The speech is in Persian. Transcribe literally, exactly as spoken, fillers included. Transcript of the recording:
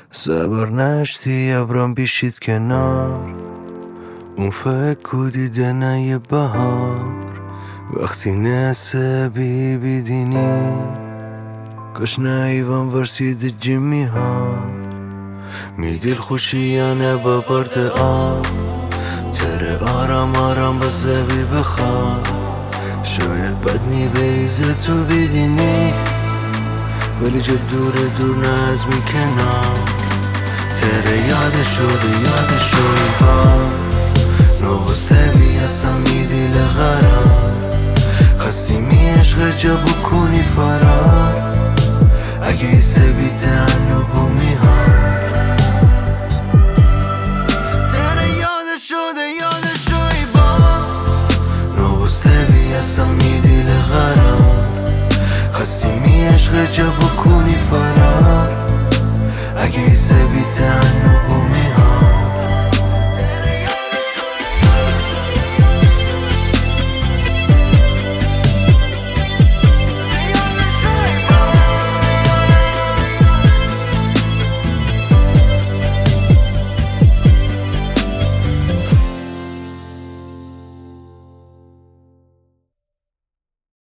صبر نشتی ابرام بیشید کنار، اون فکر کو دیده نه یه بهار. وقتی نسبی بیدینی کاش نایوان ورسید جیمی ها. میدیر خوشیانه با پارت آب تره آرام آرام با زبی بخواب. شاید بد نی بیزه تو بیدینی ولی جا دور دور نه از می کنار. تره یاد شده یاد شوی ها نوسته بی اصلا می دیل غرار. خستی می عشق جا بکنی فرار اگه ایسه بیده